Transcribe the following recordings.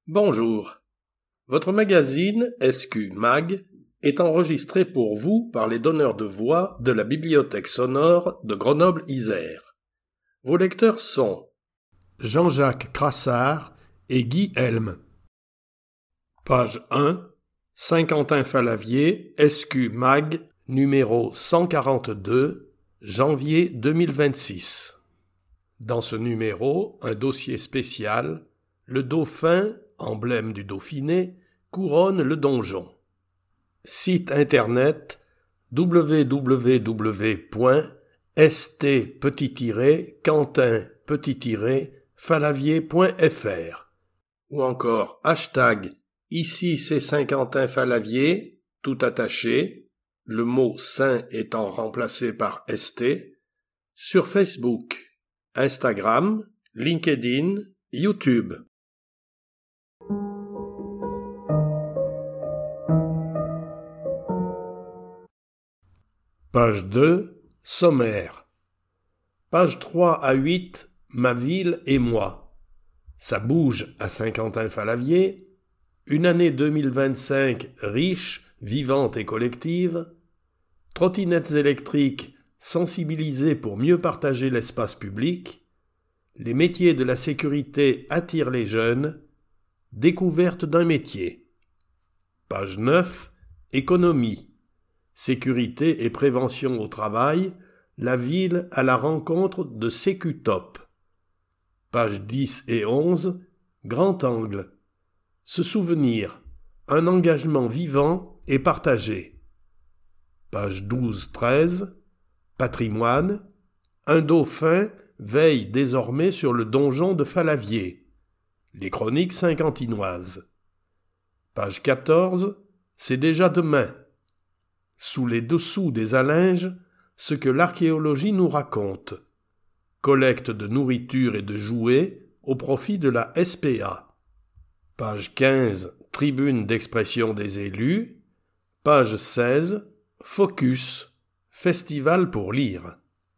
Bonjour. Votre magazine SQ Mag est enregistré pour vous par les donneurs de voix de la Bibliothèque sonore de Grenoble-Isère. Vos lecteurs sont Jean-Jacques Crassard et Guy Helm. Page 1. Saint-Quentin-Falavier, SQ Mag, numéro 142, janvier 2026. Dans ce numéro, un dossier spécial, le dauphin, emblème du Dauphiné, couronne le donjon. Site internet www.st-quentin-falavier.fr ou encore hashtag ici c'est Saint-Quentin-Falavier, tout attaché, le mot Saint étant remplacé par ST, sur Facebook, Instagram, LinkedIn, YouTube. Page 2, sommaire. Page 3 à 8, ma ville et moi. Ça bouge à Saint-Quentin-Falavier. Une année 2025 riche, vivante et collective. Trottinettes électriques sensibilisées pour mieux partager l'espace public. Les métiers de la sécurité attirent les jeunes. Découverte d'un métier. Page 9, économie. Sécurité et prévention au travail, la ville à la rencontre de Sécutop. Pages 10 et 11, grand angle. Se souvenir, un engagement vivant et partagé. Page 12-13, patrimoine, un dauphin veille désormais sur le donjon de Falavier. Les chroniques saint-quentinoises. Page 14, c'est déjà demain. Sous les dessous des alinges, ce que l'archéologie nous raconte. Collecte de nourriture et de jouets au profit de la SPA. Page 15, tribune d'expression des élus. Page 16, focus, festival pour lire.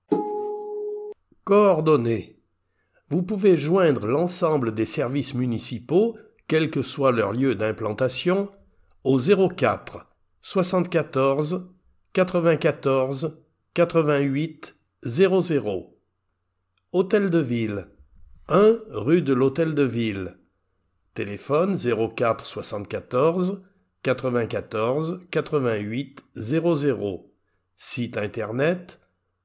Coordonnées. Vous pouvez joindre l'ensemble des services municipaux, quel que soit leur lieu d'implantation, au 04 74 94 88 00. Hôtel de Ville, 1 rue de l'Hôtel de Ville. Téléphone 04 74 94 88 00. Site internet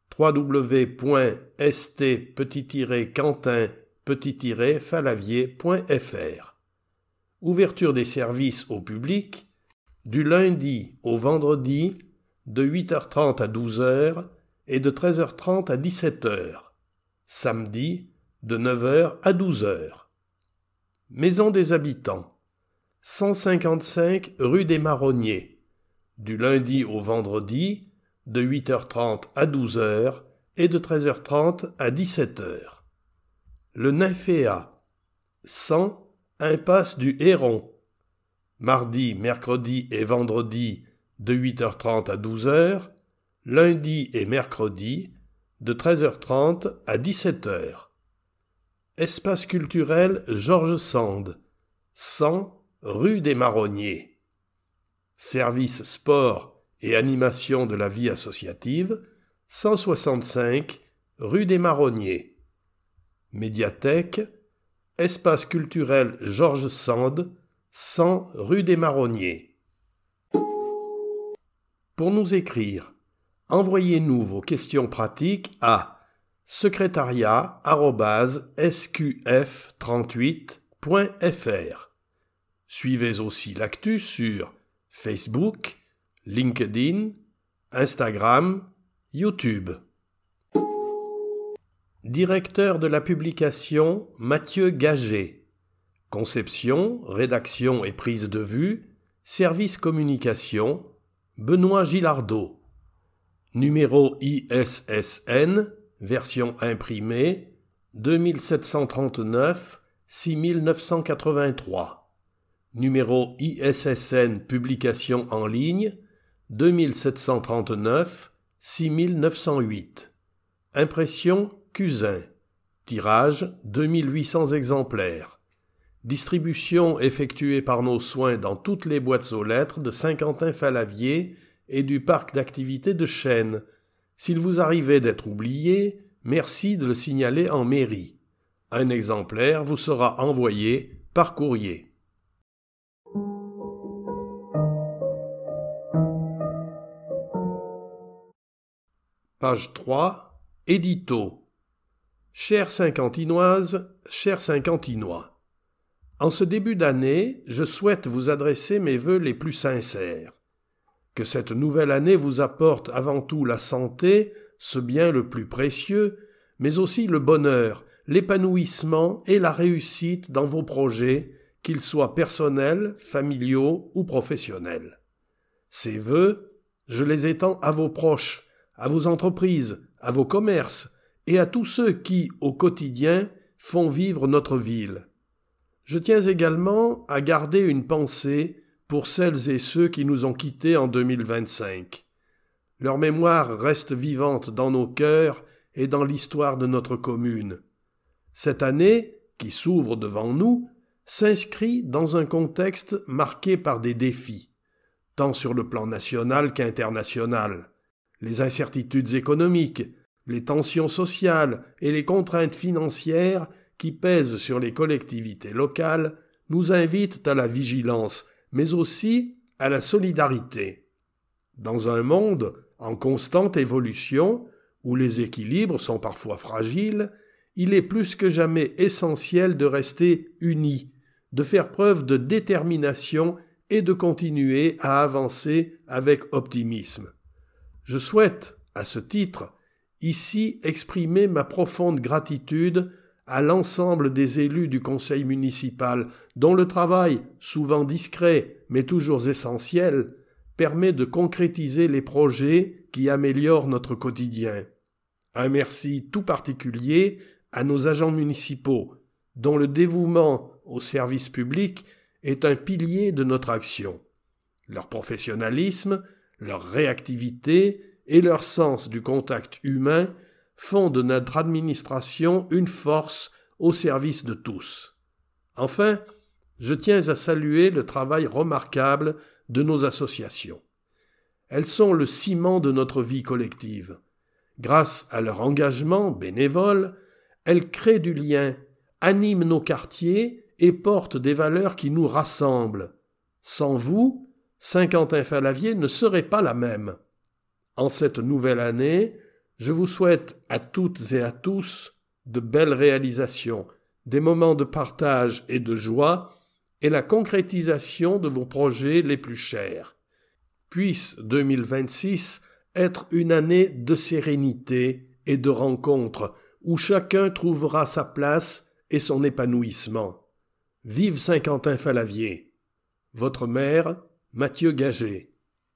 www.st-quentin-falavier.fr. Ouverture des services au public du lundi au vendredi de 8h30 à 12h et de 13h30 à 17h. Samedi de 9h à 12h. Maison des habitants, 155 rue des Marronniers, du lundi au vendredi de 8h30 à 12h et de 13h30 à 17h. Le Nymphéa, 100 impasse du Héron, mardi, mercredi et vendredi de 8h30 à 12h, lundi et mercredi de 13h30 à 17h. Espace culturel Georges Sand, 100 rue des Marronniers. Service sport et animation de la vie associative, 165 rue des Marronniers. Médiathèque, espace culturel Georges Sand, 100 rue des Marronniers. Pour nous écrire, envoyez-nous vos questions pratiques à secrétariat@sqf38.fr. Suivez aussi l'actu sur Facebook, LinkedIn, Instagram, YouTube. Directeur de la publication Mathieu Gaget. Conception, rédaction et prise de vue, service communication, Benoît Gilardot. Numéro ISSN, version imprimée, 2739 6983. Numéro ISSN, publication en ligne, 2739 6908. Impression Cusin. Tirage 2800 exemplaires. Distribution effectuée par nos soins dans toutes les boîtes aux lettres de Saint-Quentin-Fallavier et du parc d'activités de Chênes. S'il vous arrivait d'être oublié, merci de le signaler en mairie. Un exemplaire vous sera envoyé par courrier. Page 3. Édito. Chères Saint-Quentinoises, chers Saint-Quentinois, en ce début d'année, je souhaite vous adresser mes vœux les plus sincères. Que cette nouvelle année vous apporte avant tout la santé, ce bien le plus précieux, mais aussi le bonheur, l'épanouissement et la réussite dans vos projets, qu'ils soient personnels, familiaux ou professionnels. Ces vœux, je les étends à vos proches, à vos entreprises, à vos commerces et à tous ceux qui, au quotidien, font vivre notre ville. Je tiens également à garder une pensée pour celles et ceux qui nous ont quittés en 2025. Leur mémoire reste vivante dans nos cœurs et dans l'histoire de notre commune. Cette année, qui s'ouvre devant nous, s'inscrit dans un contexte marqué par des défis, tant sur le plan national qu'international. Les incertitudes économiques, les tensions sociales et les contraintes financières qui pèsent sur les collectivités locales nous invitent à la vigilance, mais aussi à la solidarité. Dans un monde en constante évolution, où les équilibres sont parfois fragiles, il est plus que jamais essentiel de rester unis, de faire preuve de détermination et de continuer à avancer avec optimisme. Je souhaite, à ce titre, ici exprimer ma profonde gratitude à l'ensemble des élus du conseil municipal, dont le travail, souvent discret mais toujours essentiel, permet de concrétiser les projets qui améliorent notre quotidien. Un merci tout particulier à nos agents municipaux, dont le dévouement au service public est un pilier de notre action. Leur professionnalisme, leur réactivité et leur sens du contact humain font de notre administration une force au service de tous. Enfin, je tiens à saluer le travail remarquable de nos associations. Elles sont le ciment de notre vie collective. Grâce à leur engagement bénévole, elles créent du lien, animent nos quartiers et portent des valeurs qui nous rassemblent. Sans vous, Saint-Quentin-Fallavier ne serait pas la même. En cette nouvelle année, je vous souhaite à toutes et à tous de belles réalisations, des moments de partage et de joie, et la concrétisation de vos projets les plus chers. Puisse 2026 être une année de sérénité et de rencontres, où chacun trouvera sa place et son épanouissement. Vive Saint-Quentin-Fallavier. Votre maire, Mathieu Gagé.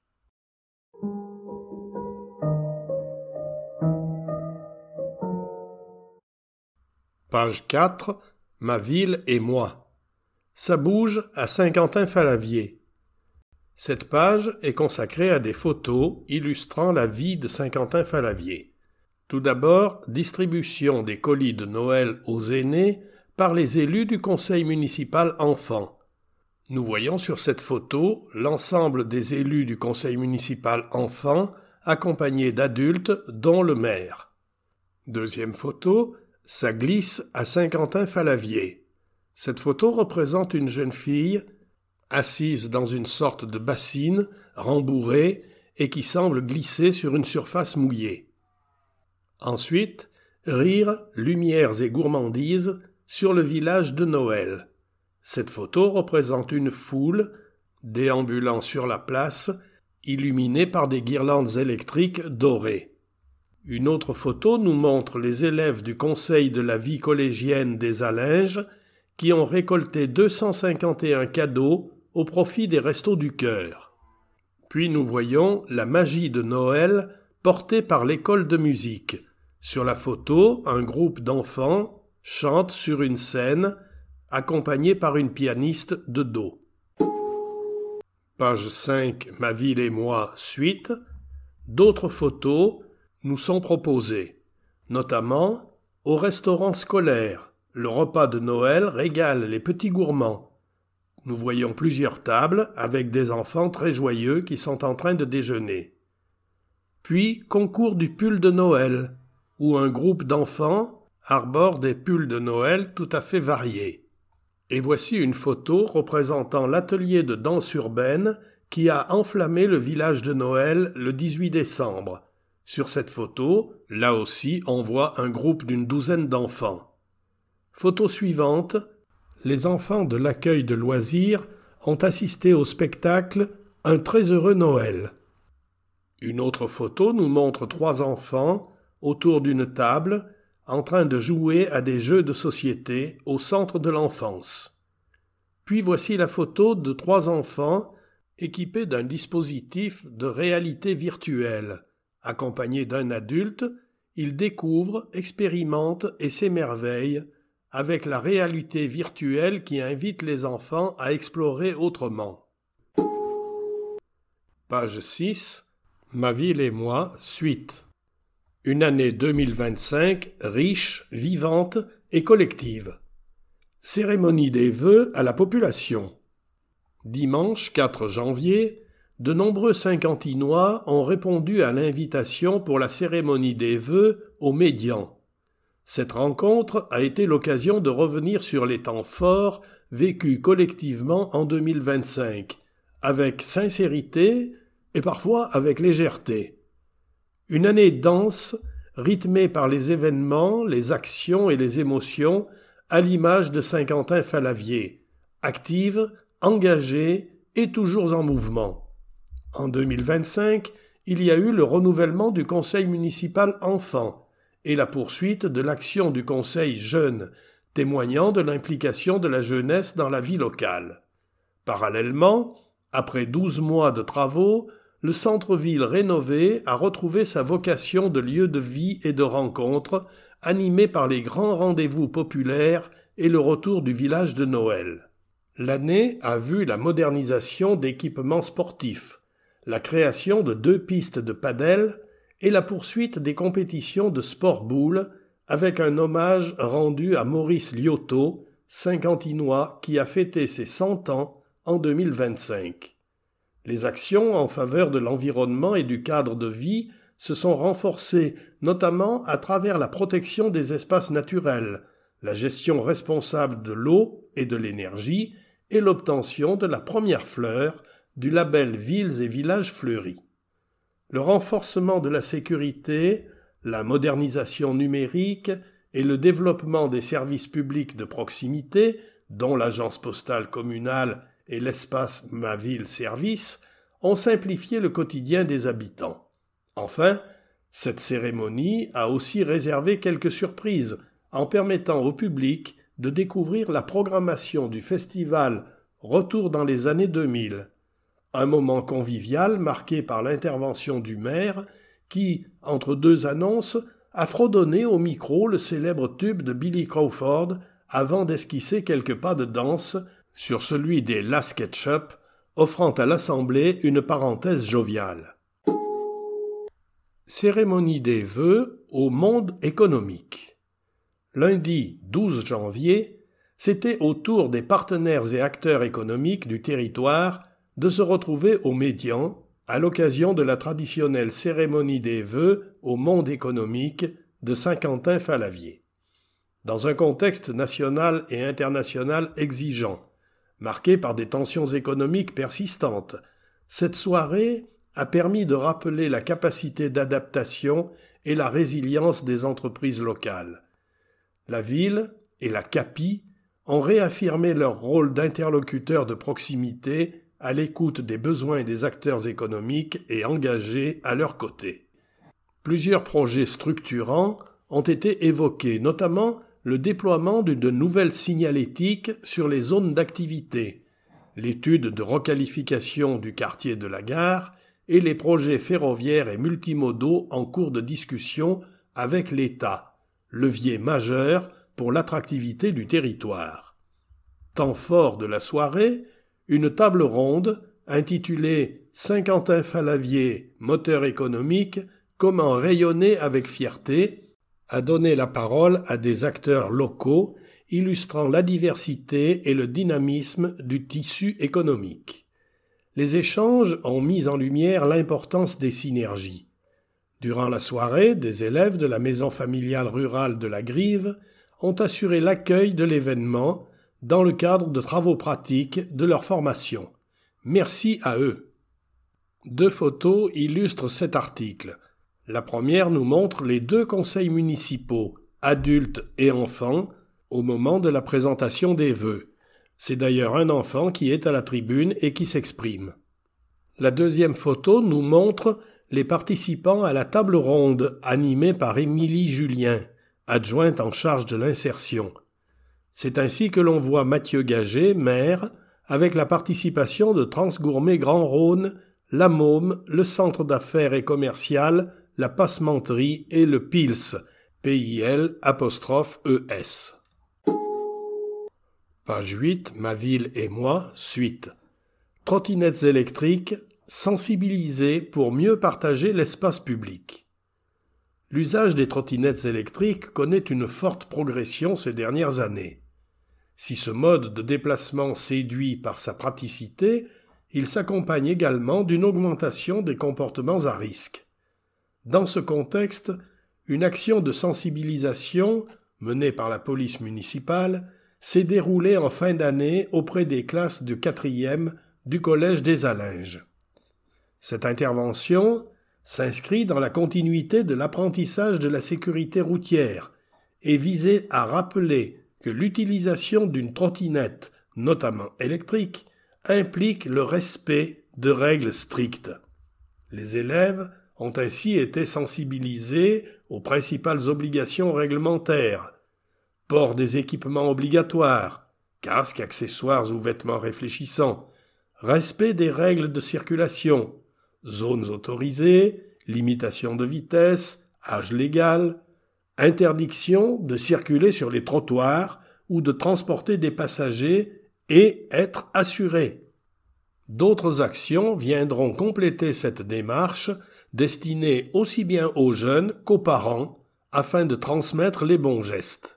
Page 4. Ma ville et moi. Ça bouge à Saint-Quentin-Fallavier. Cette page est consacrée à des photos illustrant la vie de Saint-Quentin-Fallavier. Tout d'abord, distribution des colis de Noël aux aînés par les élus du conseil municipal enfants. Nous voyons sur cette photo l'ensemble des élus du conseil municipal enfants accompagnés d'adultes dont le maire. Deuxième photo, ça glisse à Saint-Quentin-Fallavier. Cette photo représente une jeune fille assise dans une sorte de bassine rembourrée et qui semble glisser sur une surface mouillée. Ensuite, rire, lumières et gourmandises sur le village de Noël. Cette photo représente une foule déambulant sur la place, illuminée par des guirlandes électriques dorées. Une autre photo nous montre les élèves du conseil de la vie collégienne des Allinges qui ont récolté 251 cadeaux au profit des Restos du Cœur. Puis nous voyons la magie de Noël portée par l'école de musique. Sur la photo, un groupe d'enfants chante sur une scène, accompagné par une pianiste de dos. Page 5, Ma ville et moi, suite. D'autres photos nous sont proposées, notamment au restaurant scolaire, le repas de Noël régale les petits gourmands. Nous voyons plusieurs tables avec des enfants très joyeux qui sont en train de déjeuner. Puis, concours du pull de Noël, où un groupe d'enfants arbore des pulls de Noël tout à fait variés. Et voici une photo représentant l'atelier de danse urbaine qui a enflammé le village de Noël le 18 décembre. Sur cette photo, là aussi, on voit un groupe d'une douzaine d'enfants. Photo suivante, les enfants de l'accueil de loisirs ont assisté au spectacle « Un très heureux Noël ». Une autre photo nous montre 3 enfants autour d'une table en train de jouer à des jeux de société au centre de l'enfance. Puis voici la photo de 3 enfants équipés d'un dispositif de réalité virtuelle. Accompagnés d'un adulte, ils découvrent, expérimentent et s'émerveillent avec la réalité virtuelle qui invite les enfants à explorer autrement. Page 6. Ma ville et moi, suite. Une année 2025 riche, vivante et collective. Cérémonie des vœux à la population. Dimanche 4 janvier, de nombreux Saint-Quentinois ont répondu à l'invitation pour la cérémonie des vœux au Médian. Cette rencontre a été l'occasion de revenir sur les temps forts vécus collectivement en 2025, avec sincérité et parfois avec légèreté. Une année dense, rythmée par les événements, les actions et les émotions, à l'image de Saint-Quentin-Fallavier, active, engagée et toujours en mouvement. En 2025, il y a eu le renouvellement du conseil municipal enfant et la poursuite de l'action du conseil jeune, témoignant de l'implication de la jeunesse dans la vie locale. Parallèlement, après 12 mois de travaux, le centre-ville rénové a retrouvé sa vocation de lieu de vie et de rencontre, animé par les grands rendez-vous populaires et le retour du village de Noël. L'année a vu la modernisation d'équipements sportifs, la création de 2 pistes de padel et la poursuite des compétitions de sport-boule avec un hommage rendu à Maurice Liotto, Saint-Quentinois qui a fêté ses 100 ans en 2025. Les actions en faveur de l'environnement et du cadre de vie se sont renforcées, notamment à travers la protection des espaces naturels, la gestion responsable de l'eau et de l'énergie et l'obtention de la première fleur du label Villes et Villages Fleuris. Le renforcement de la sécurité, la modernisation numérique et le développement des services publics de proximité, dont l'agence postale communale et l'espace Ma Ville Service, ont simplifié le quotidien des habitants. Enfin, cette cérémonie a aussi réservé quelques surprises en permettant au public de découvrir la programmation du festival Retour dans les années 2000. Un moment convivial marqué par l'intervention du maire qui, entre 2 annonces, a fredonné au micro le célèbre tube de Billy Crawford avant d'esquisser quelques pas de danse sur celui des Las Ketchup, offrant à l'Assemblée une parenthèse joviale. Cérémonie des vœux au monde économique. Lundi 12 janvier, c'était au tour des partenaires et acteurs économiques du territoire de se retrouver au Médian à l'occasion de la traditionnelle cérémonie des vœux au monde économique de Saint-Quentin-Fallavier. Dans un contexte national et international exigeant, marqué par des tensions économiques persistantes, cette soirée a permis de rappeler la capacité d'adaptation et la résilience des entreprises locales. La ville et la CAPI ont réaffirmé leur rôle d'interlocuteurs de proximité à l'écoute des besoins des acteurs économiques et engagés à leur côté. Plusieurs projets structurants ont été évoqués, notamment le déploiement d'une nouvelle signalétique sur les zones d'activité, l'étude de requalification du quartier de la gare et les projets ferroviaires et multimodaux en cours de discussion avec l'État, levier majeur pour l'attractivité du territoire. Temps fort de la soirée, une table ronde intitulée « Saint-Quentin-Fallavier, moteur économique, comment rayonner avec fierté » a donné la parole à des acteurs locaux illustrant la diversité et le dynamisme du tissu économique. Les échanges ont mis en lumière l'importance des synergies. Durant la soirée, des élèves de la maison familiale rurale de la Grive ont assuré l'accueil de l'événement dans le cadre de travaux pratiques de leur formation. Merci à eux. 2 photos illustrent cet article. La première nous montre les 2 conseils municipaux, adultes et enfants, au moment de la présentation des vœux. C'est d'ailleurs un enfant qui est à la tribune et qui s'exprime. La deuxième photo nous montre les participants à la table ronde animée par Émilie Julien, adjointe en charge de l'insertion. C'est ainsi que l'on voit Mathieu Gagé, maire, avec la participation de Transgourmet Grand Rhône, la Môme, le Centre d'affaires et commercial, la Passementerie et le PILS, PIL'-ES. Page 8, Ma ville et moi, suite. Trottinettes électriques, sensibiliser pour mieux partager l'espace public. L'usage des trottinettes électriques connaît une forte progression ces dernières années. Si ce mode de déplacement séduit par sa praticité, il s'accompagne également d'une augmentation des comportements à risque. Dans ce contexte, une action de sensibilisation, menée par la police municipale, s'est déroulée en fin d'année auprès des classes de 4e du collège des Allinges. Cette intervention s'inscrit dans la continuité de l'apprentissage de la sécurité routière et visait à rappeler que l'utilisation d'une trottinette, notamment électrique, implique le respect de règles strictes. Les élèves ont ainsi été sensibilisés aux principales obligations réglementaires: port des équipements obligatoires, casques, accessoires ou vêtements réfléchissants, respect des règles de circulation, zones autorisées, limitation de vitesse, âge légal, interdiction de circuler sur les trottoirs ou de transporter des passagers et être assuré. D'autres actions viendront compléter cette démarche destinée aussi bien aux jeunes qu'aux parents afin de transmettre les bons gestes.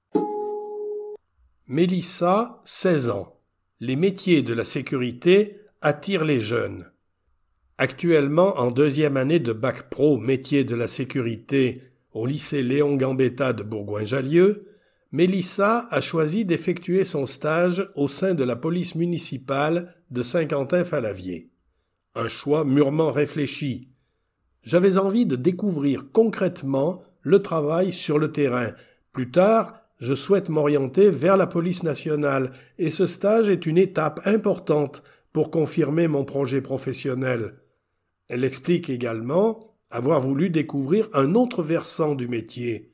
Mélissa, 16 ans. Les métiers de la sécurité attirent les jeunes. Actuellement en 2e année de bac pro métiers de la sécurité au lycée Léon Gambetta de Bourgoin-Jallieu, Mélissa a choisi d'effectuer son stage au sein de la police municipale de Saint-Quentin-Fallavier. Un choix mûrement réfléchi. J'avais envie de découvrir concrètement le travail sur le terrain. Plus tard, je souhaite m'orienter vers la police nationale et ce stage est une étape importante pour confirmer mon projet professionnel. Elle explique également avoir voulu découvrir un autre versant du métier.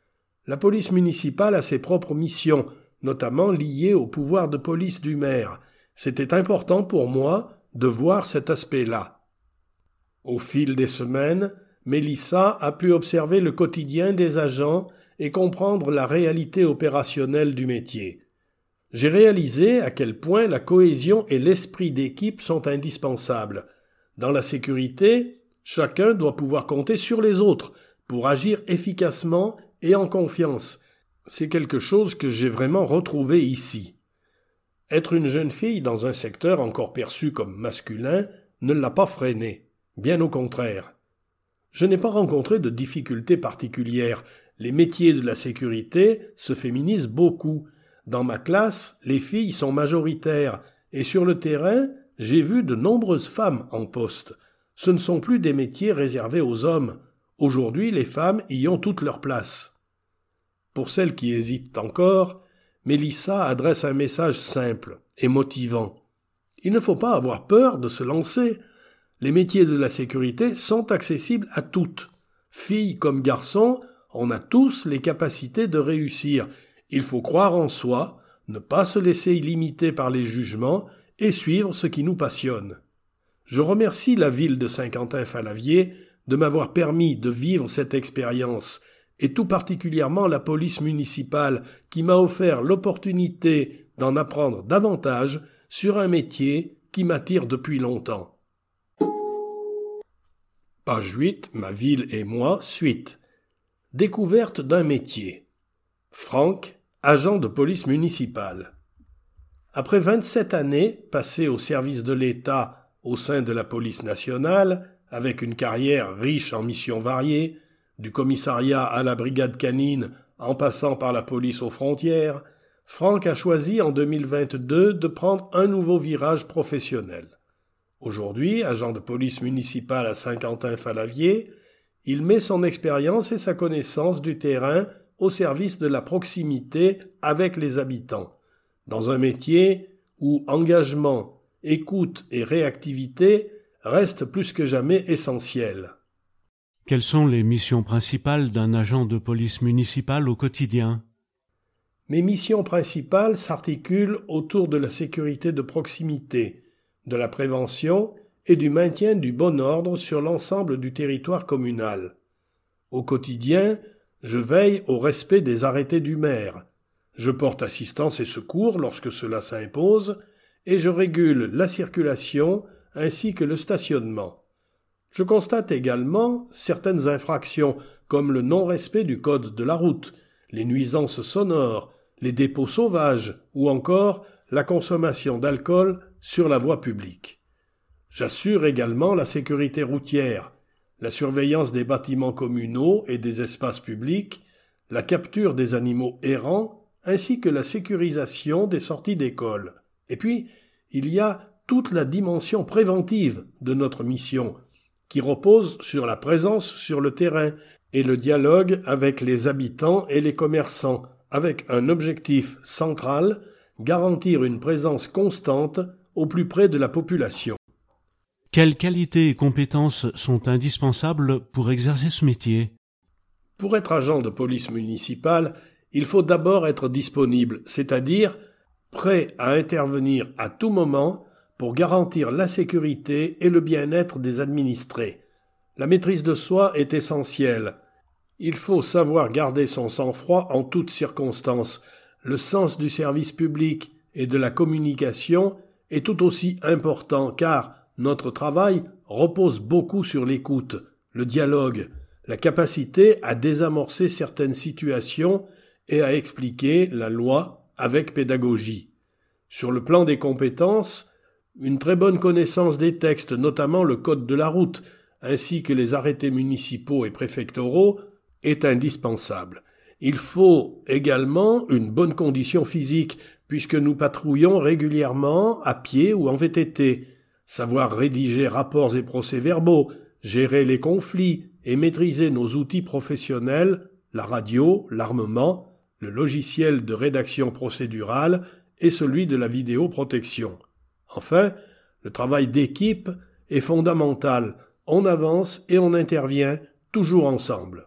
La police municipale a ses propres missions, notamment liées au pouvoir de police du maire. C'était important pour moi de voir cet aspect-là. Au fil des semaines, Mélissa a pu observer le quotidien des agents et comprendre la réalité opérationnelle du métier. J'ai réalisé à quel point la cohésion et l'esprit d'équipe sont indispensables. Dans la sécurité, chacun doit pouvoir compter sur les autres pour agir efficacement et en confiance. C'est quelque chose que j'ai vraiment retrouvé ici. Être une jeune fille dans un secteur encore perçu comme masculin ne l'a pas freinée, bien au contraire. Je n'ai pas rencontré de difficultés particulières. Les métiers de la sécurité se féminisent beaucoup. Dans ma classe, les filles sont majoritaires et sur le terrain, j'ai vu de nombreuses femmes en poste. Ce ne sont plus des métiers réservés aux hommes. Aujourd'hui, les femmes y ont toute leur place. Pour celles qui hésitent encore, Mélissa adresse un message simple et motivant. Il ne faut pas avoir peur de se lancer. Les métiers de la sécurité sont accessibles à toutes. Filles comme garçons, on a tous les capacités de réussir. Il faut croire en soi, ne pas se laisser limiter par les jugements et suivre ce qui nous passionne. Je remercie la ville de Saint-Quentin-Fallavier de m'avoir permis de vivre cette expérience et tout particulièrement la police municipale qui m'a offert l'opportunité d'en apprendre davantage sur un métier qui m'attire depuis longtemps. Page 8, Ma ville et moi, suite. Découverte d'un métier. Franck, agent de police municipale. Après 27 années passées au service de l'État au sein de la police nationale, avec une carrière riche en missions variées, du commissariat à la brigade canine en passant par la police aux frontières, Franck a choisi en 2022 de prendre un nouveau virage professionnel. Aujourd'hui, agent de police municipale à Saint-Quentin-Fallavier, il met son expérience et sa connaissance du terrain au service de la proximité avec les habitants, dans un métier où engagement, écoute et réactivité restent plus que jamais essentiels. Quelles sont les missions principales d'un agent de police municipale au quotidien ? Mes missions principales s'articulent autour de la sécurité de proximité, de la prévention et du maintien du bon ordre sur l'ensemble du territoire communal. Au quotidien, je veille au respect des arrêtés du maire. Je porte assistance et secours lorsque cela s'impose et je régule la circulation ainsi que le stationnement. Je constate également certaines infractions comme le non-respect du code de la route, les nuisances sonores, les dépôts sauvages ou encore la consommation d'alcool sur la voie publique. J'assure également la sécurité routière, la surveillance des bâtiments communaux et des espaces publics, la capture des animaux errants ainsi que la sécurisation des sorties d'école. Et puis, il y a toute la dimension préventive de notre mission, qui repose sur la présence sur le terrain et le dialogue avec les habitants et les commerçants, avec un objectif central, garantir une présence constante au plus près de la population. Quelles qualités et compétences sont indispensables pour exercer ce métier ? Pour être agent de police municipale, il faut d'abord être disponible, c'est-à-dire prêt à intervenir à tout moment pour garantir la sécurité et le bien-être des administrés. La maîtrise de soi est essentielle. Il faut savoir garder son sang-froid en toutes circonstances. Le sens du service public et de la communication est tout aussi important car notre travail repose beaucoup sur l'écoute, le dialogue, la capacité à désamorcer certaines situations et à expliquer la loi avec pédagogie. Sur le plan des compétences, une très bonne connaissance des textes, notamment le code de la route, ainsi que les arrêtés municipaux et préfectoraux, est indispensable. Il faut également une bonne condition physique, puisque nous patrouillons régulièrement à pied ou en VTT, savoir rédiger rapports et procès-verbaux, gérer les conflits et maîtriser nos outils professionnels, la radio, l'armement, le logiciel de rédaction procédurale et celui de la vidéoprotection. Enfin, le travail d'équipe est fondamental. On avance et on intervient toujours ensemble.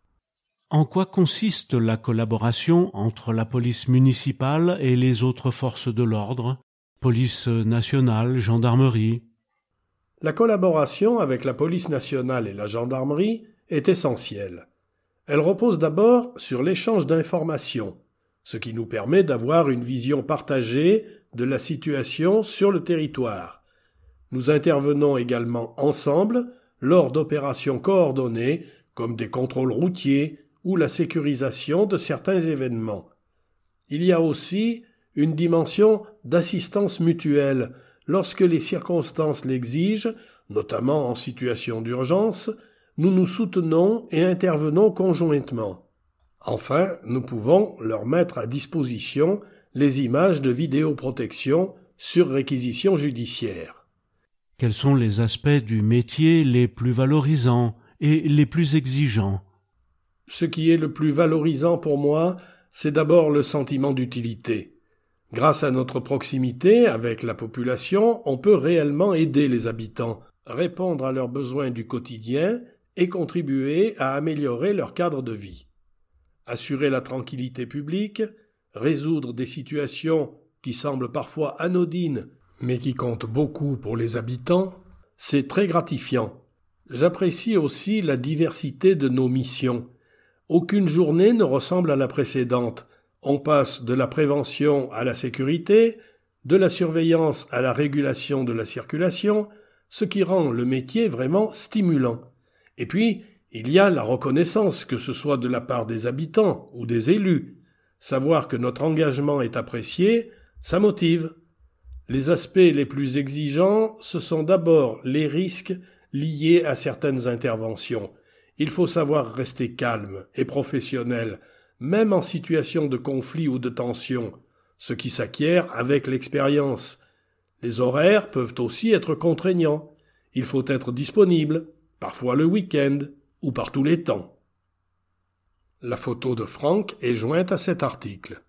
En quoi consiste la collaboration entre la police municipale et les autres forces de l'ordre, police nationale, gendarmerie ? La collaboration avec la police nationale et la gendarmerie est essentielle. Elle repose d'abord sur l'échange d'informations, ce qui nous permet d'avoir une vision partagée de la situation sur le territoire. Nous intervenons également ensemble lors d'opérations coordonnées comme des contrôles routiers ou la sécurisation de certains événements. Il y a aussi une dimension d'assistance mutuelle lorsque les circonstances l'exigent, notamment en situation d'urgence. Nous nous soutenons et intervenons conjointement. Enfin, nous pouvons leur mettre à disposition les images de vidéoprotection sur réquisition judiciaire. Quels sont les aspects du métier les plus valorisants et les plus exigeants ? Ce qui est le plus valorisant pour moi, c'est d'abord le sentiment d'utilité. Grâce à notre proximité avec la population, on peut réellement aider les habitants, répondre à leurs besoins du quotidien et contribuer à améliorer leur cadre de vie. Assurer la tranquillité publique, résoudre des situations qui semblent parfois anodines, mais qui comptent beaucoup pour les habitants, c'est très gratifiant. J'apprécie aussi la diversité de nos missions. Aucune journée ne ressemble à la précédente. On passe de la prévention à la sécurité, de la surveillance à la régulation de la circulation, ce qui rend le métier vraiment stimulant. Et puis, il y a la reconnaissance, que ce soit de la part des habitants ou des élus. Savoir que notre engagement est apprécié, ça motive. Les aspects les plus exigeants, ce sont d'abord les risques liés à certaines interventions. Il faut savoir rester calme et professionnel, même en situation de conflit ou de tension, ce qui s'acquiert avec l'expérience. Les horaires peuvent aussi être contraignants. Il faut être disponible, parfois le week-end ou par tous les temps. La photo de Franck est jointe à cet article.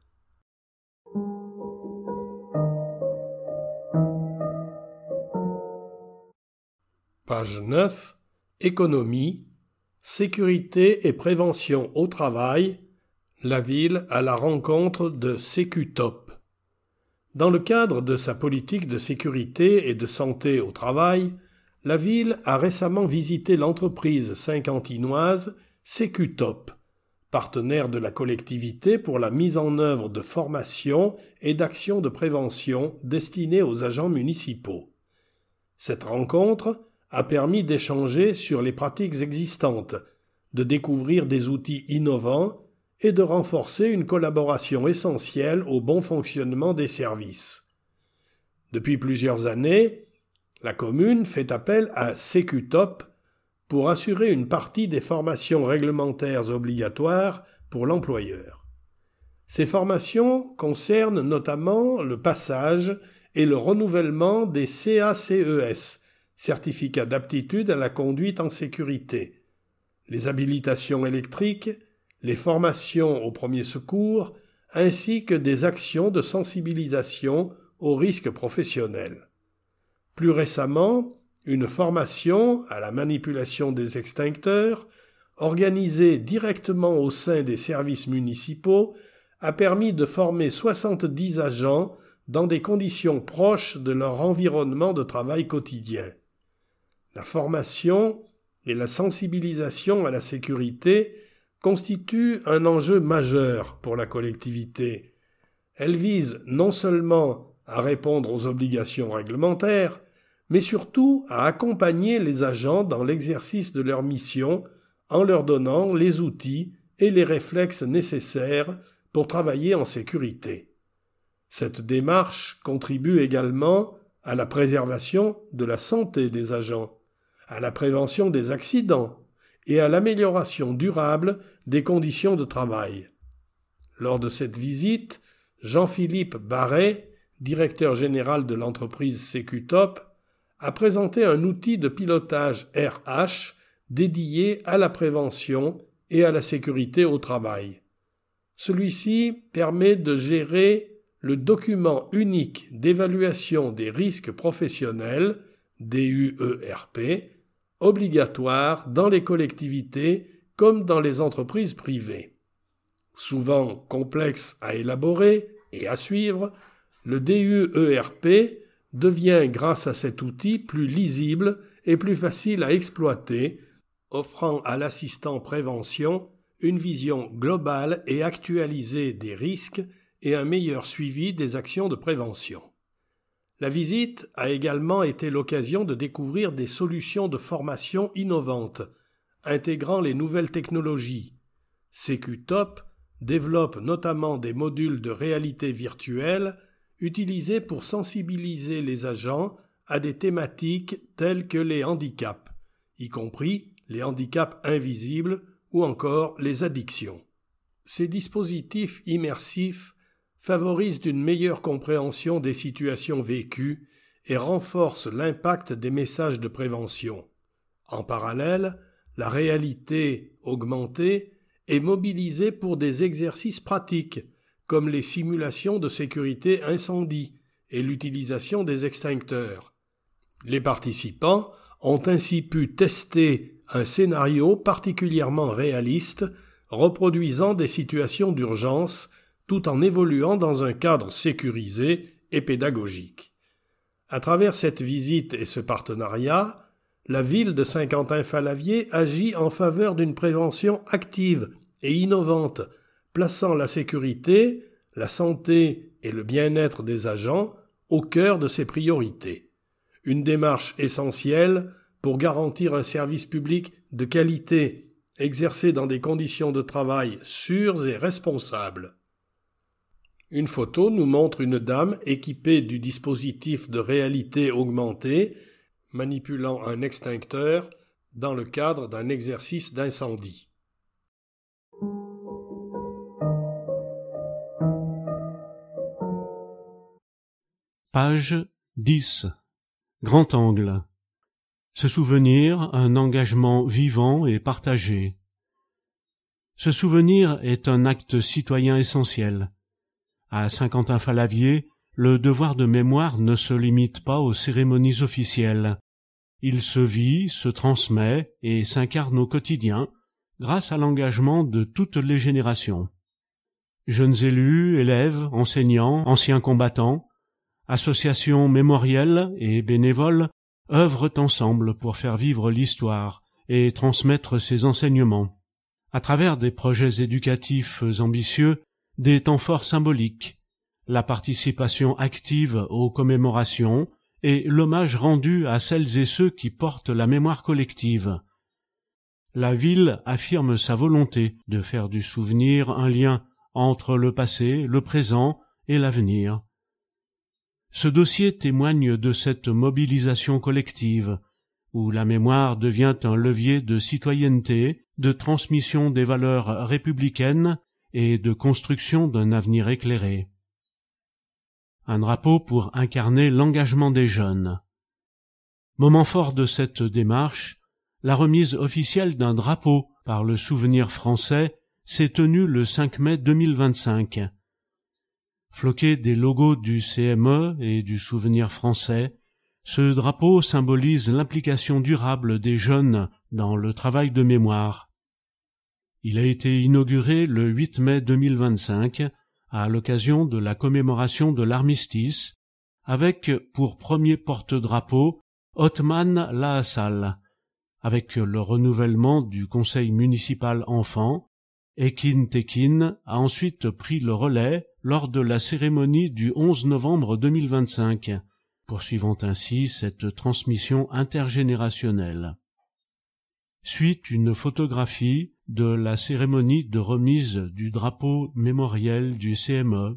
Page 9. Économie, sécurité et prévention au travail, la ville à la rencontre de Sécutop. Dans le cadre de sa politique de sécurité et de santé au travail, la ville a récemment visité l'entreprise saint-quentinoise Sécutop, partenaire de la collectivité pour la mise en œuvre de formations et d'actions de prévention destinées aux agents municipaux. Cette rencontre a permis d'échanger sur les pratiques existantes, de découvrir des outils innovants et de renforcer une collaboration essentielle au bon fonctionnement des services. Depuis plusieurs années, la commune fait appel à Sécutop pour assurer une partie des formations réglementaires obligatoires pour l'employeur. Ces formations concernent notamment le passage et le renouvellement des CACES, certificats d'aptitude à la conduite en sécurité, les habilitations électriques, les formations aux premiers secours, ainsi que des actions de sensibilisation aux risques professionnels. Plus récemment, une formation à la manipulation des extincteurs, organisée directement au sein des services municipaux, a permis de former 70 agents dans des conditions proches de leur environnement de travail quotidien. La formation et la sensibilisation à la sécurité constituent un enjeu majeur pour la collectivité. Elle vise non seulement à répondre aux obligations réglementaires, mais surtout à accompagner les agents dans l'exercice de leur mission en leur donnant les outils et les réflexes nécessaires pour travailler en sécurité. Cette démarche contribue également à la préservation de la santé des agents, à la prévention des accidents et à l'amélioration durable des conditions de travail. Lors de cette visite, Jean-Philippe Barret, directeur général de l'entreprise Sécutop, a présenté un outil de pilotage RH dédié à la prévention et à la sécurité au travail. Celui-ci permet de gérer le document unique d'évaluation des risques professionnels, DUERP, obligatoire dans les collectivités comme dans les entreprises privées. Souvent complexe à élaborer et à suivre, le DUERP devient grâce à cet outil plus lisible et plus facile à exploiter, offrant à l'assistant prévention une vision globale et actualisée des risques et un meilleur suivi des actions de prévention. La visite a également été l'occasion de découvrir des solutions de formation innovantes, intégrant les nouvelles technologies. Sécutop développe notamment des modules de réalité virtuelle utilisés pour sensibiliser les agents à des thématiques telles que les handicaps, y compris les handicaps invisibles ou encore les addictions. Ces dispositifs immersifs favorisent une meilleure compréhension des situations vécues et renforcent l'impact des messages de prévention. En parallèle, la réalité augmentée est mobilisée pour des exercices pratiques, comme les simulations de sécurité incendie et l'utilisation des extincteurs. Les participants ont ainsi pu tester un scénario particulièrement réaliste, reproduisant des situations d'urgence, tout en évoluant dans un cadre sécurisé et pédagogique. À travers cette visite et ce partenariat, la ville de Saint-Quentin-Fallavier agit en faveur d'une prévention active et innovante, plaçant la sécurité, la santé et le bien-être des agents au cœur de ses priorités. Une démarche essentielle pour garantir un service public de qualité, exercé dans des conditions de travail sûres et responsables. Une photo nous montre une dame équipée du dispositif de réalité augmentée, manipulant un extincteur dans le cadre d'un exercice d'incendie. Page 10. Grand angle. Se souvenir, un engagement vivant et partagé. Se souvenir est un acte citoyen essentiel. À Saint-Quentin-Fallavier, le devoir de mémoire ne se limite pas aux cérémonies officielles. Il se vit, se transmet et s'incarne au quotidien grâce à l'engagement de toutes les générations. Jeunes élus, élèves, enseignants, anciens combattants, associations mémorielles et bénévoles œuvrent ensemble pour faire vivre l'histoire et transmettre ses enseignements. À travers des projets éducatifs ambitieux, des temps forts symboliques, la participation active aux commémorations et l'hommage rendu à celles et ceux qui portent la mémoire collective. La ville affirme sa volonté de faire du souvenir un lien entre le passé, le présent et l'avenir. Ce dossier témoigne de cette mobilisation collective, où la mémoire devient un levier de citoyenneté, de transmission des valeurs républicaines et de construction d'un avenir éclairé. Un drapeau pour incarner l'engagement des jeunes. Moment fort de cette démarche, la remise officielle d'un drapeau par le Souvenir français s'est tenue le 5 mai 2025. Floqué des logos du CME et du Souvenir français, ce drapeau symbolise l'implication durable des jeunes dans le travail de mémoire. Il a été inauguré le 8 mai 2025 à l'occasion de la commémoration de l'armistice, avec pour premier porte-drapeau Othman Lahassal, avec le renouvellement du conseil municipal enfant. Ekin Tekin a ensuite pris le relais lors de la cérémonie du 11 novembre 2025, poursuivant ainsi cette transmission intergénérationnelle. Suit une photographie de la cérémonie de remise du drapeau mémoriel du CME.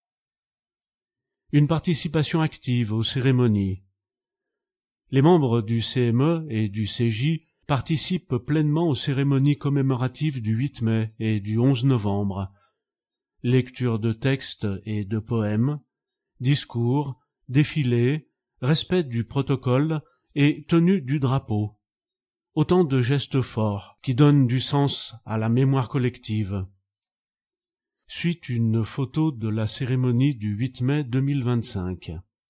Une participation active aux cérémonies. Les membres du CME et du CJ participent pleinement aux cérémonies commémoratives du 8 mai et du 11 novembre. Lecture de textes et de poèmes, discours, défilés, respect du protocole et tenue du drapeau. Autant de gestes forts qui donnent du sens à la mémoire collective. Suit une photo de la cérémonie du 8 mai 2025.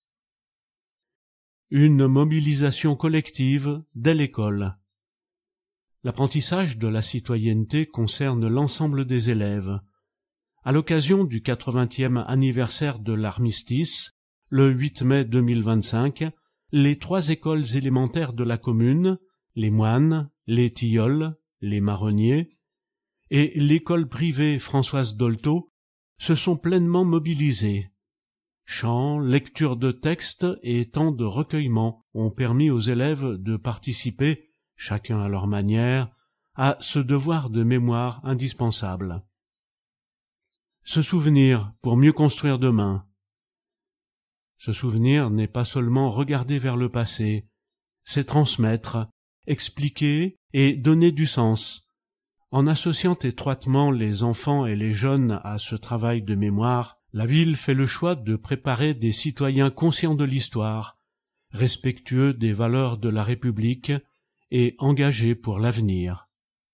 Une mobilisation collective dès l'école. L'apprentissage de la citoyenneté concerne l'ensemble des élèves. À l'occasion du 80e anniversaire de l'armistice, le 8 mai 2025, les 3 écoles élémentaires de la commune, les Moines, les Tilleuls, les Marronniers, et l'école privée Françoise Dolto se sont pleinement mobilisées. Chants, lecture de textes et temps de recueillement ont permis aux élèves de participer, chacun à leur manière, à ce devoir de mémoire indispensable. Se souvenir pour mieux construire demain. Se souvenir n'est pas seulement regarder vers le passé, c'est transmettre, expliquer et donner du sens. En associant étroitement les enfants et les jeunes à ce travail de mémoire, la ville fait le choix de préparer des citoyens conscients de l'histoire, respectueux des valeurs de la République et engagés pour l'avenir.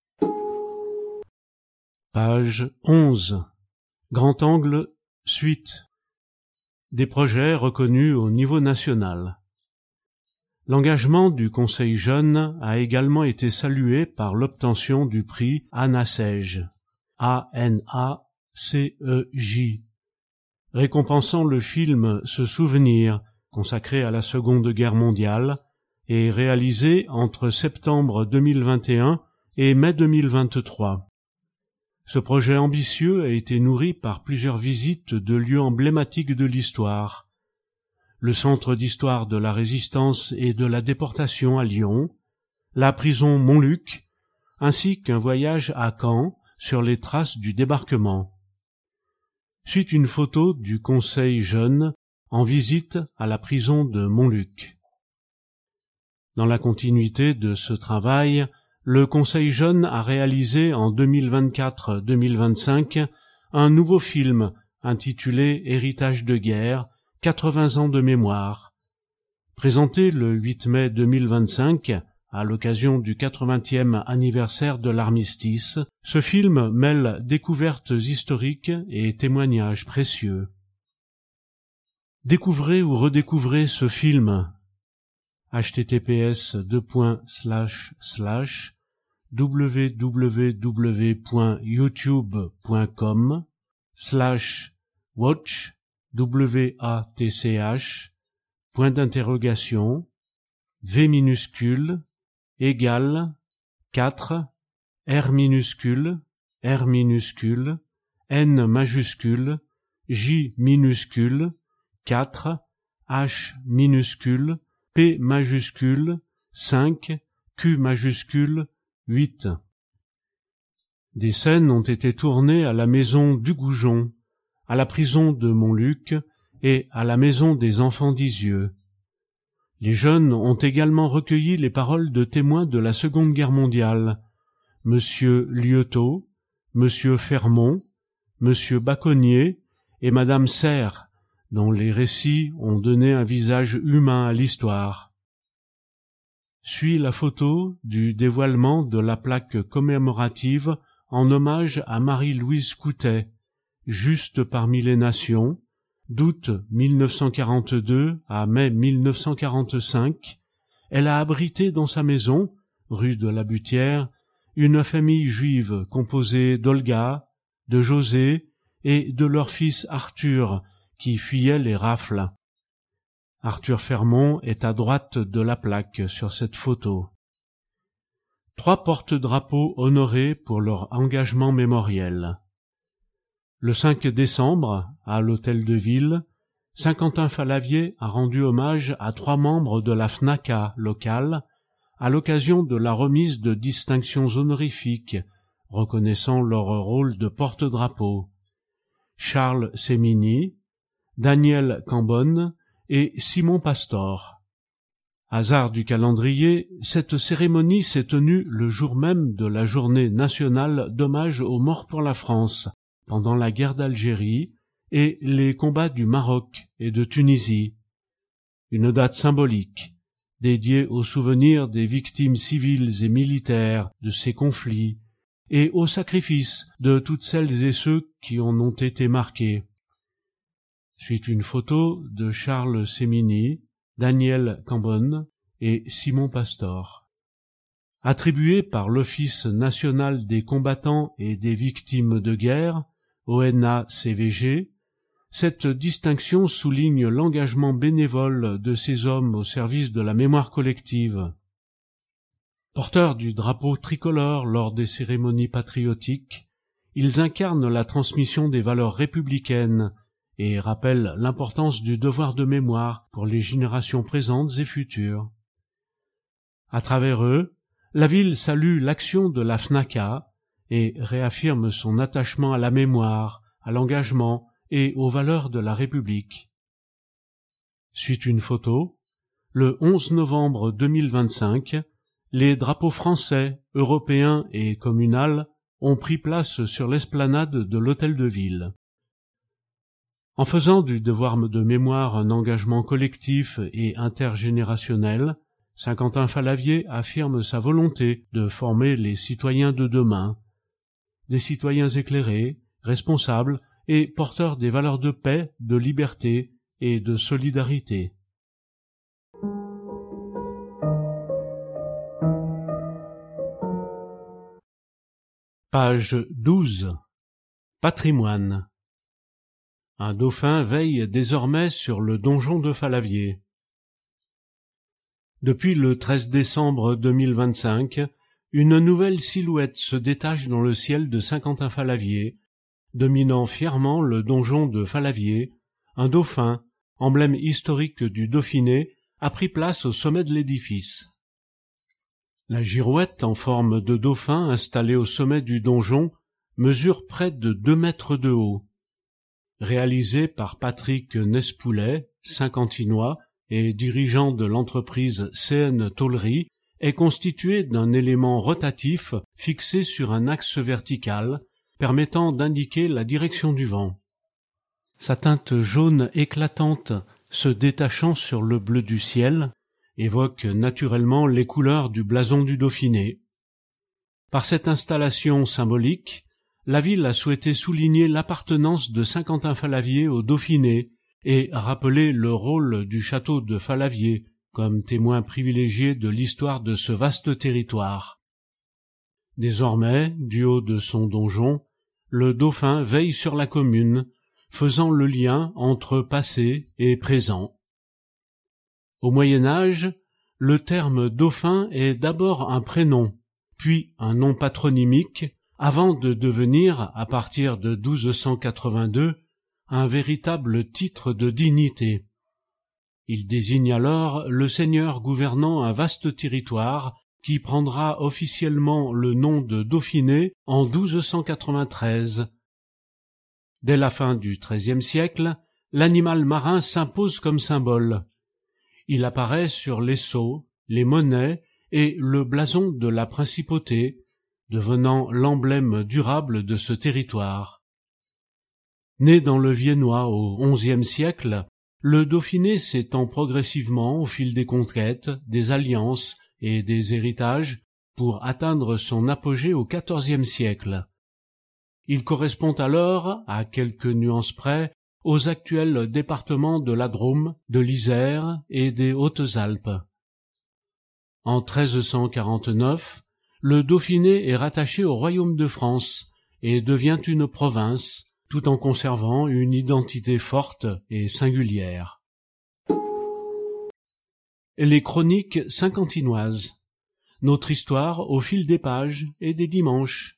Page 11. Grand angle, suite. Des projets reconnus au niveau national. L'engagement du Conseil jeune a également été salué par l'obtention du prix ANACEJ, A-N-A-C-E-J, récompensant le film Se souvenir, consacré à la Seconde Guerre mondiale, et réalisé entre septembre 2021 et mai 2023. Ce projet ambitieux a été nourri par plusieurs visites de lieux emblématiques de l'histoire. Le Centre d'histoire de la Résistance et de la Déportation à Lyon, la prison Montluc, ainsi qu'un voyage à Caen sur les traces du débarquement. suit une photo du Conseil jeune en visite à la prison de Montluc. Dans la continuité de ce travail, le Conseil jeune a réalisé en 2024-2025 un nouveau film intitulé Héritage de guerre, 80 ans de mémoire. Présenté le 8 mai 2025, à l'occasion du 80e anniversaire de l'armistice, ce film mêle découvertes historiques et témoignages précieux. Découvrez ou redécouvrez ce film. https://www.youtube.com/watch V minuscule égale 4 R minuscule N majuscule J minuscule 4 H minuscule P majuscule 5 Q majuscule 8. Des scènes ont été tournées à la maison du Goujon, à la prison de Montluc et à la maison des enfants d'Isieux. Les jeunes ont également recueilli les paroles de témoins de la Seconde Guerre mondiale, Monsieur Lieutot, Monsieur Fermont, Monsieur Baconnier et Madame Serre, dont les récits ont donné un visage humain à l'histoire. Suit la photo du dévoilement de la plaque commémorative en hommage à Marie-Louise Coutet, juste parmi les nations, d'août 1942 à mai 1945, elle a abrité dans sa maison, rue de la Butière, une famille juive composée d'Olga, de José et de leur fils Arthur, qui fuyait les rafles. Arthur Fermont est à droite de la plaque sur cette photo. 3 porte-drapeaux honorés pour leur engagement mémoriel. Le 5 décembre, à l'hôtel de ville, Saint-Quentin-Fallavier a rendu hommage à 3 membres de la FNACA locale à l'occasion de la remise de distinctions honorifiques reconnaissant leur rôle de porte-drapeau. Charles Sémini, Daniel Cambonne et Simon Pastor. Hasard du calendrier, cette cérémonie s'est tenue le jour même de la journée nationale d'hommage aux morts pour la France pendant la guerre d'Algérie et les combats du Maroc et de Tunisie. Une date symbolique, dédiée au souvenir des victimes civiles et militaires de ces conflits et au sacrifice de toutes celles et ceux qui en ont été marqués. Suit une photo de Charles Sémini, Daniel Cambonne et Simon Pastor. Attribuée par l'Office national des combattants et des victimes de guerre, ONA-CVG, cette distinction souligne l'engagement bénévole de ces hommes au service de la mémoire collective. Porteurs du drapeau tricolore lors des cérémonies patriotiques, ils incarnent la transmission des valeurs républicaines et rappellent l'importance du devoir de mémoire pour les générations présentes et futures. À travers eux, la ville salue l'action de la FNACA et réaffirme son attachement à la mémoire, à l'engagement et aux valeurs de la République. Suit une photo. Le 11 novembre 2025, les drapeaux français, européens et communal ont pris place sur l'esplanade de l'hôtel de ville. En faisant du devoir de mémoire un engagement collectif et intergénérationnel, Saint-Quentin-Fallavier affirme sa volonté de former les citoyens de demain, des citoyens éclairés, responsables et porteurs des valeurs de paix, de liberté et de solidarité. Page 12. Patrimoine. Un dauphin veille désormais sur le donjon de Fallavier. Depuis le 13 décembre 2025, une nouvelle silhouette se détache dans le ciel de Saint-Quentin-Fallavier, dominant fièrement le donjon de Fallavier. Un dauphin, emblème historique du Dauphiné, a pris place au sommet de l'édifice. La girouette en forme de dauphin installée au sommet du donjon mesure près de 2 mètres de haut. réalisé par Patrick Nespoulet, Saint-Quentinois et dirigeant de l'entreprise CN Tôlerie, est constitué d'un élément rotatif fixé sur un axe vertical permettant d'indiquer la direction du vent. Sa teinte jaune éclatante se détachant sur le bleu du ciel évoque naturellement les couleurs du blason du Dauphiné. Par cette installation symbolique, la ville a souhaité souligner l'appartenance de Saint-Quentin-Fallavier au Dauphiné et rappeler le rôle du château de Fallavier comme témoin privilégié de l'histoire de ce vaste territoire. Désormais, du haut de son donjon, le dauphin veille sur la commune, faisant le lien entre passé et présent. Au Moyen Âge, le terme dauphin est d'abord un prénom, puis un nom patronymique, avant de devenir, à partir de 1282, un véritable titre de dignité. Il désigne alors le seigneur gouvernant un vaste territoire qui prendra officiellement le nom de Dauphiné en 1293. Dès la fin du XIIIe siècle, l'animal marin s'impose comme symbole. Il apparaît sur les sceaux, les monnaies et le blason de la principauté, devenant l'emblème durable de ce territoire. Né dans le Viennois au XIe siècle, le Dauphiné s'étend progressivement au fil des conquêtes, des alliances et des héritages pour atteindre son apogée au XIVe siècle. Il correspond alors, à quelques nuances près, aux actuels départements de la Drôme, de l'Isère et des Hautes-Alpes. En 1349, le Dauphiné est rattaché au royaume de France et devient une province, tout en conservant une identité forte et singulière. Les chroniques saint-quentinoises. Notre histoire au fil des pages et des dimanches.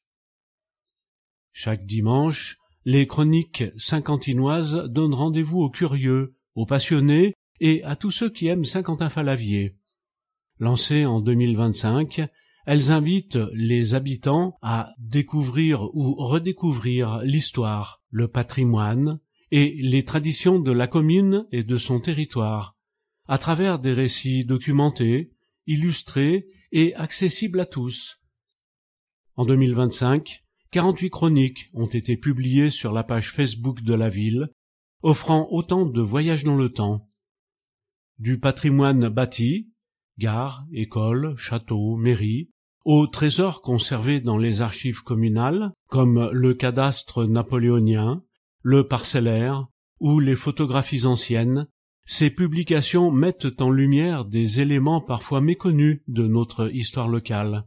Chaque dimanche, les chroniques saint-quentinoises donnent rendez-vous aux curieux, aux passionnés et à tous ceux qui aiment Saint-Quentin-Fallavier. Lancées en 2025, elles invitent les habitants à découvrir ou redécouvrir l'histoire, le patrimoine et les traditions de la commune et de son territoire, à travers des récits documentés, illustrés et accessibles à tous. En 2025, 48 chroniques ont été publiées sur la page Facebook de la ville, offrant autant de voyages dans le temps. Du patrimoine bâti, gares, écoles, châteaux, mairies, aux trésors conservés dans les archives communales, comme le cadastre napoléonien, le parcellaire ou les photographies anciennes, ces publications mettent en lumière des éléments parfois méconnus de notre histoire locale.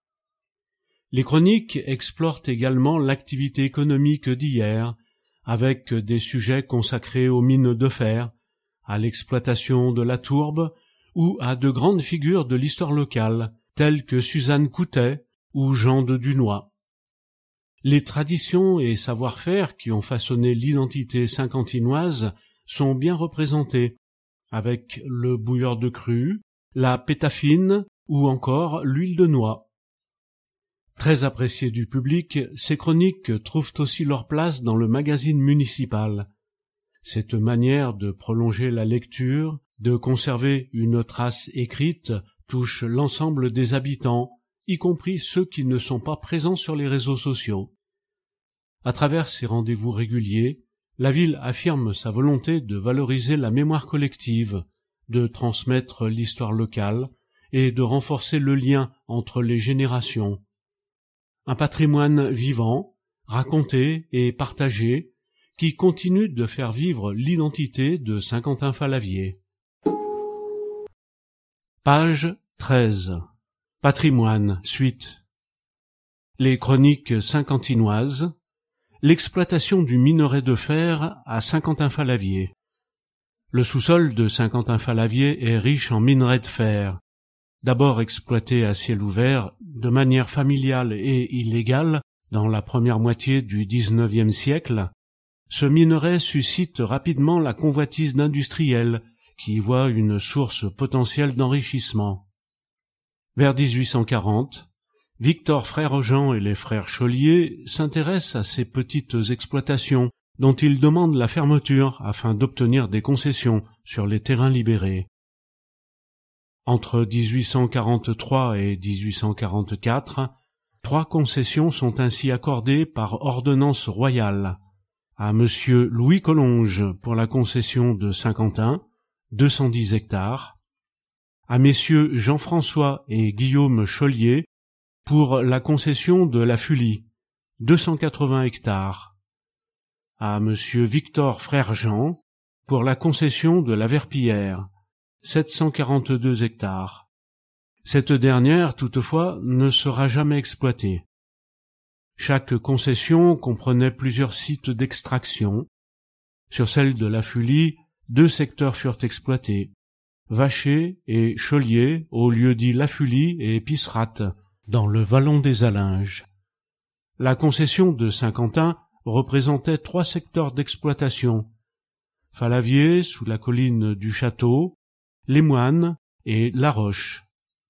Les chroniques explorent également l'activité économique d'hier, avec des sujets consacrés aux mines de fer, à l'exploitation de la tourbe ou à de grandes figures de l'histoire locale, telles que Suzanne Coutet ou Jean de Dunois. Les traditions et savoir-faire qui ont façonné l'identité saint-quentinoise sont bien représentés, avec le bouilleur de crue, la pétafine ou encore l'huile de noix. Très appréciées du public, ces chroniques trouvent aussi leur place dans le magazine municipal. Cette manière de prolonger la lecture, de conserver une trace écrite, touche l'ensemble des habitants, y compris ceux qui ne sont pas présents sur les réseaux sociaux. À travers ces rendez-vous réguliers, la ville affirme sa volonté de valoriser la mémoire collective, de transmettre l'histoire locale et de renforcer le lien entre les générations. Un patrimoine vivant, raconté et partagé, qui continue de faire vivre l'identité de Saint-Quentin-Fallavier. Page 13. Patrimoine, suite. Les chroniques saint-quentinoises. L'exploitation du minerai de fer à Saint-Quentin-Fallavier. Le sous-sol de Saint-Quentin-Fallavier est riche en minerai de fer. D'abord exploité à ciel ouvert, de manière familiale et illégale, dans la première moitié du XIXe siècle, ce minerai suscite rapidement la convoitise d'industriels qui y voient une source potentielle d'enrichissement. Vers 1840, Victor Frère-Jean et les frères Chollier s'intéressent à ces petites exploitations dont il demande la fermeture afin d'obtenir des concessions sur les terrains libérés. Entre 1843 et 1844, 3 concessions sont ainsi accordées par ordonnance royale à Monsieur Louis Collonges pour la concession de Saint-Quentin, 210 hectares, à Messieurs Jean-François et Guillaume Chollier pour la concession de la Fully, 280 hectares, à Monsieur Victor Frère-Jean pour la concession de la Verpillière, 742 hectares. Cette dernière, toutefois, ne sera jamais exploitée. Chaque concession comprenait plusieurs sites d'extraction. Sur celle de la Fully, 2 secteurs furent exploités, Vacher et Chollier, au lieu-dit La Fully et Pisserate, dans le vallon des Alinges. La concession de Saint-Quentin représentait 3 secteurs d'exploitation, Falavier, sous la colline du Château, Les Moines et La Roche.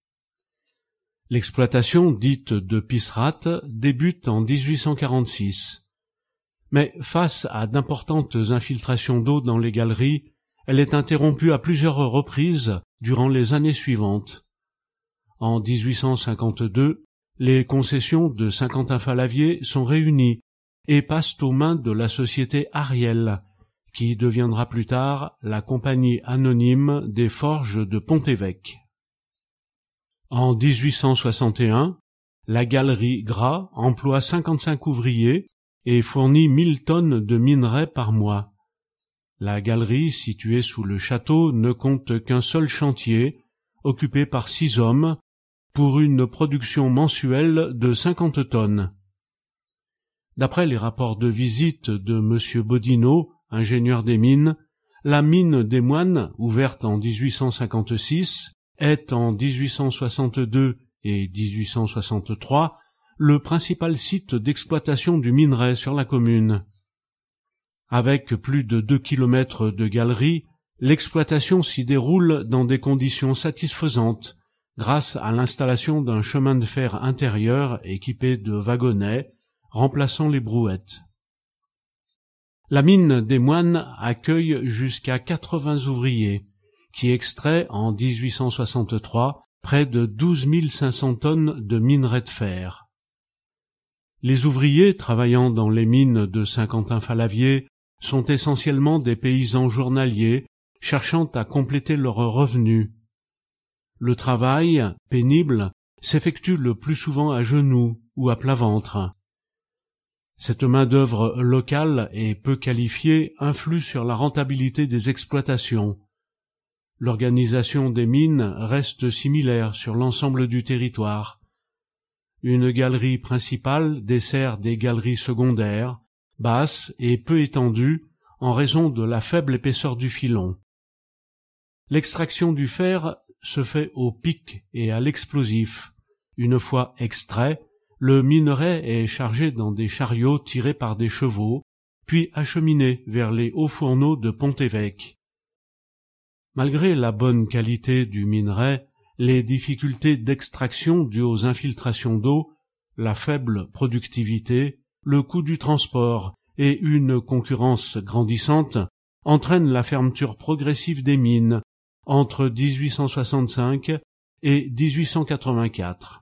L'exploitation dite de Pisserate débute en 1846. Mais face à d'importantes infiltrations d'eau dans les galeries, elle est interrompue à plusieurs reprises durant les années suivantes. En 1852, les concessions de Saint-Quentin-Falavier sont réunies et passent aux mains de la société Ariel, qui deviendra plus tard la compagnie anonyme des forges de Pont-Évêque. En 1861, la galerie Gras emploie 55 ouvriers et fournit 1000 tonnes de minerais par mois. La galerie, située sous le château, ne compte qu'un seul chantier, occupé par 6 hommes, pour une production mensuelle de 50 tonnes. D'après les rapports de visite de M. Bodinot, ingénieur des mines, la mine des Moines, ouverte en 1856, est en 1862 et 1863 le principal site d'exploitation du minerai sur la commune. Avec plus de 2 kilomètres de galeries, l'exploitation s'y déroule dans des conditions satisfaisantes grâce à l'installation d'un chemin de fer intérieur équipé de wagonnets remplaçant les brouettes. La mine des Moines accueille jusqu'à 80 ouvriers qui extraient en 1863 près de 12 500 tonnes de minerai de fer. Les ouvriers travaillant dans les mines de Saint-Quentin-Falavier sont essentiellement des paysans journaliers cherchant à compléter leurs revenus. Le travail, pénible, s'effectue le plus souvent à genoux ou à plat ventre. Cette main-d'œuvre locale et peu qualifiée influe sur la rentabilité des exploitations. L'organisation des mines reste similaire sur l'ensemble du territoire. Une galerie principale dessert des galeries secondaires, basses et peu étendues en raison de la faible épaisseur du filon. L'extraction du fer se fait au pic et à l'explosif. Une fois extrait, le minerai est chargé dans des chariots tirés par des chevaux, puis acheminé vers les hauts fourneaux de Pont-Évêque. Malgré la bonne qualité du minerai, les difficultés d'extraction dues aux infiltrations d'eau, la faible productivité, le coût du transport et une concurrence grandissante entraînent la fermeture progressive des mines entre 1865 et 1884.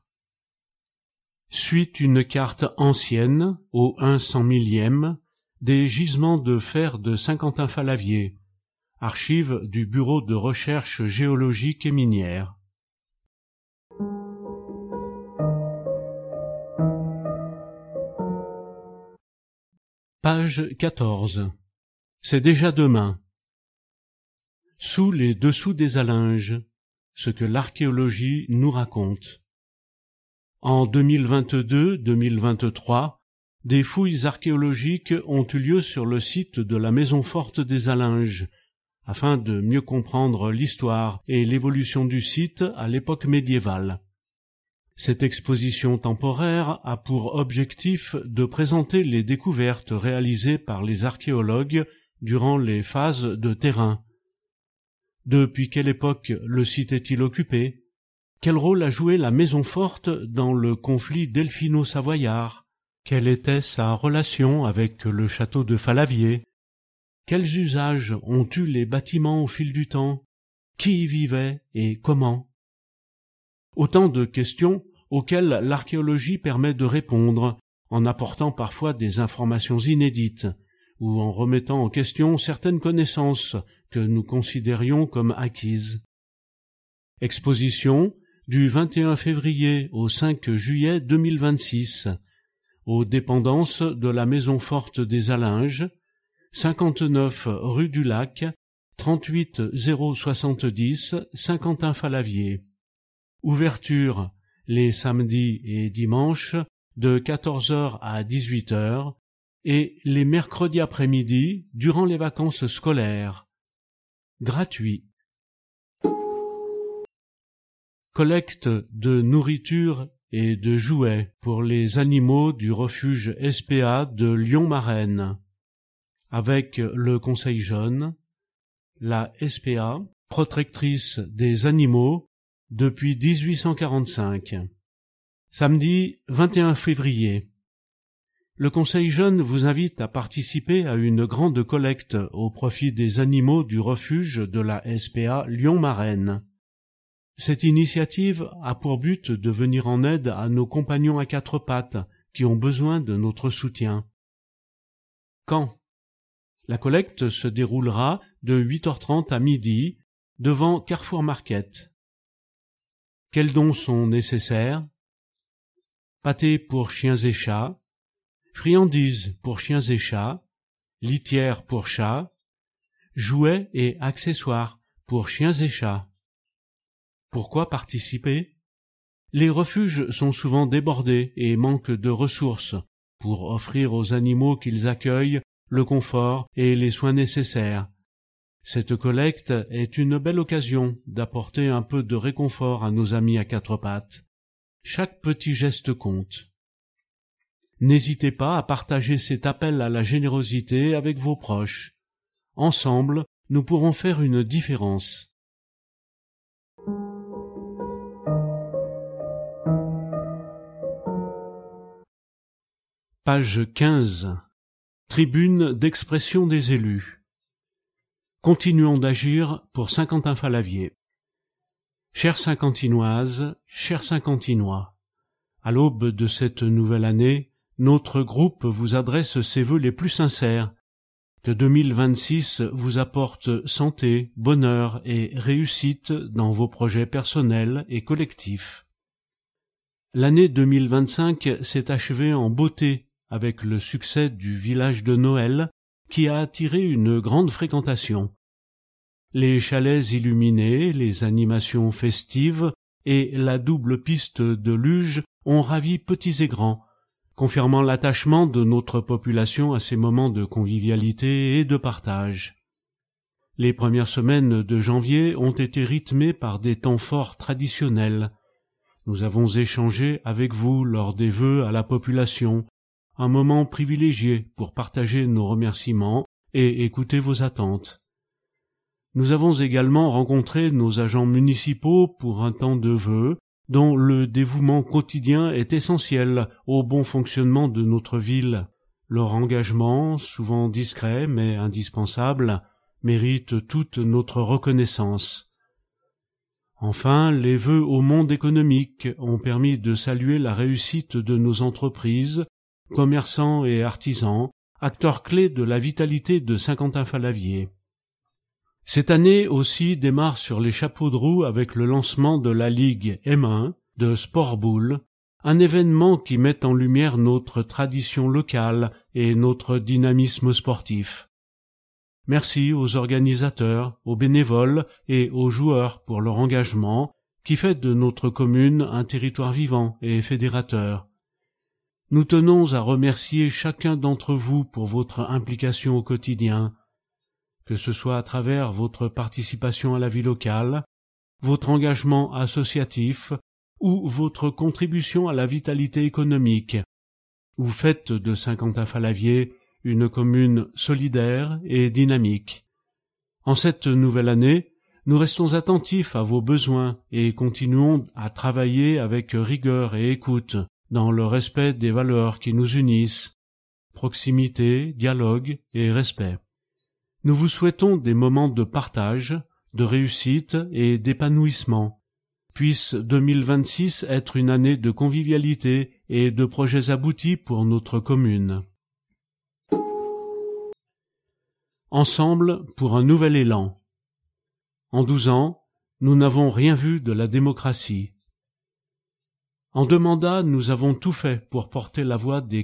Suit une carte ancienne, au 1/100 000e, des gisements de fer de Saint-Quentin-Falavier, archives du Bureau de recherche géologique et minière. Page 14. C'est déjà demain. Sous les dessous des Alinges, ce que l'archéologie nous raconte. En 2022-2023, des fouilles archéologiques ont eu lieu sur le site de la Maison Forte des Alinges, afin de mieux comprendre l'histoire et l'évolution du site à l'époque médiévale. Cette exposition temporaire a pour objectif de présenter les découvertes réalisées par les archéologues durant les phases de terrain. Depuis quelle époque le site est-il occupé? Quel rôle a joué la Maison Forte dans le conflit delphino-savoyard? Quelle était sa relation avec le château de Falavier? Quels usages ont eu les bâtiments au fil du temps? Qui y vivait et comment? Autant de questions auxquelles l'archéologie permet de répondre, en apportant parfois des informations inédites, ou en remettant en question certaines connaissances que nous considérions comme acquises. Exposition du 21 février au 5 juillet 2026, aux dépendances de la Maison Forte des Allinges, 59 rue du Lac, 38 070 Saint-Quentin-Falavier. Ouverture les samedis et dimanches de 14h à 18h et les mercredis après-midi durant les vacances scolaires. Gratuit. Collecte de nourriture et de jouets pour les animaux du refuge SPA de Lyon-Marraine. Avec le Conseil Jeune, la SPA, protectrice des animaux depuis 1845. Samedi 21 février. Le Conseil Jeune vous invite à participer à une grande collecte au profit des animaux du refuge de la SPA Lyon-Marraine. Cette initiative a pour but de venir en aide à nos compagnons à quatre pattes qui ont besoin de notre soutien. Quand? La collecte se déroulera de 8h30 à midi devant Carrefour Market. Quels dons sont nécessaires? Pâté pour chiens et chats, friandises pour chiens et chats, litière pour chats, jouets et accessoires pour chiens et chats. Pourquoi participer? Les refuges sont souvent débordés et manquent de ressources pour offrir aux animaux qu'ils accueillent le confort et les soins nécessaires. Cette collecte est une belle occasion d'apporter un peu de réconfort à nos amis à quatre pattes. Chaque petit geste compte. N'hésitez pas à partager cet appel à la générosité avec vos proches. Ensemble, nous pourrons faire une différence. Page 15. Tribune d'expression des élus. Continuons d'agir pour Saint-Quentin-Falavier. Chères Saint-Quentinoises, chers Saint-Quentinois, à l'aube de cette nouvelle année, notre groupe vous adresse ses vœux les plus sincères. Que 2026 vous apporte santé, bonheur et réussite dans vos projets personnels et collectifs. L'année 2025 s'est achevée en beauté avec le succès du village de Noël qui a attiré une grande fréquentation. Les chalets illuminés, les animations festives et la double piste de luge ont ravi petits et grands, confirmant l'attachement de notre population à ces moments de convivialité et de partage. Les premières semaines de janvier ont été rythmées par des temps forts traditionnels. Nous avons échangé avec vous lors des vœux à la population, un moment privilégié pour partager nos remerciements et écouter vos attentes. Nous avons également rencontré nos agents municipaux pour un temps de vœux dont le dévouement quotidien est essentiel au bon fonctionnement de notre ville. Leur engagement, souvent discret mais indispensable, mérite toute notre reconnaissance. Enfin, les vœux au monde économique ont permis de saluer la réussite de nos entreprises, commerçants et artisans, acteurs clés de la vitalité de Saint-Quentin-Falavier. Cette année aussi démarre sur les chapeaux de roue avec le lancement de la Ligue M1 de Sport Boule, un événement qui met en lumière notre tradition locale et notre dynamisme sportif. Merci aux organisateurs, aux bénévoles et aux joueurs pour leur engagement qui fait de notre commune un territoire vivant et fédérateur. Nous tenons à remercier chacun d'entre vous pour votre implication au quotidien, que ce soit à travers votre participation à la vie locale, votre engagement associatif ou votre contribution à la vitalité économique. Vous faites de Saint-Quentin-Falavier une commune solidaire et dynamique. En cette nouvelle année, nous restons attentifs à vos besoins et continuons à travailler avec rigueur et écoute dans le respect des valeurs qui nous unissent, proximité, dialogue et respect. Nous vous souhaitons des moments de partage, de réussite et d'épanouissement. Puisse 2026 être une année de convivialité et de projets aboutis pour notre commune. Ensemble pour un nouvel élan. En 12 ans, nous n'avons rien vu de la démocratie. En 2 mandats, nous avons tout fait pour porter la voix des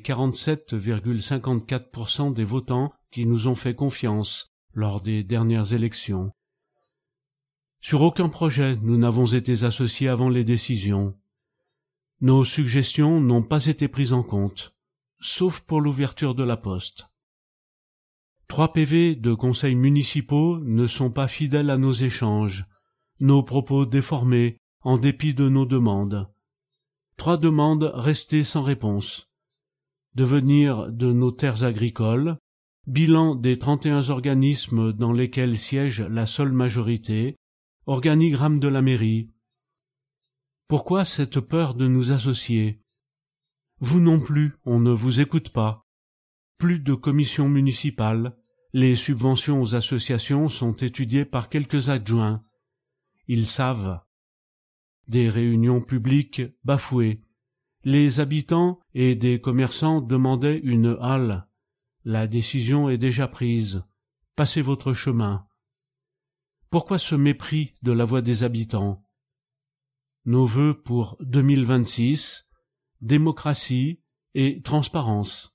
47,54% des votants qui nous ont fait confiance lors des dernières élections. Sur aucun projet, nous n'avons été associés avant les décisions. Nos suggestions n'ont pas été prises en compte, sauf pour l'ouverture de la poste. 3 PV de conseils municipaux ne sont pas fidèles à nos échanges, nos propos déformés en dépit de nos demandes. 3 demandes restées sans réponse. Devenir de nos terres agricoles, bilan des 31 organismes dans lesquels siège la seule majorité, organigramme de la mairie. Pourquoi cette peur de nous associer? Vous non plus, on ne vous écoute pas. Plus de commissions municipales, les subventions aux associations sont étudiées par quelques adjoints. Ils savent. Des réunions publiques bafouées. Les habitants et des commerçants demandaient une halle. La décision est déjà prise. Passez votre chemin. Pourquoi ce mépris de la voix des habitants? Nos vœux pour 2026, démocratie et transparence.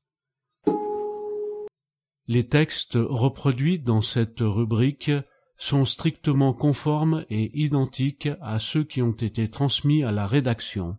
Les textes reproduits dans cette rubrique sont strictement conformes et identiques à ceux qui ont été transmis à la rédaction.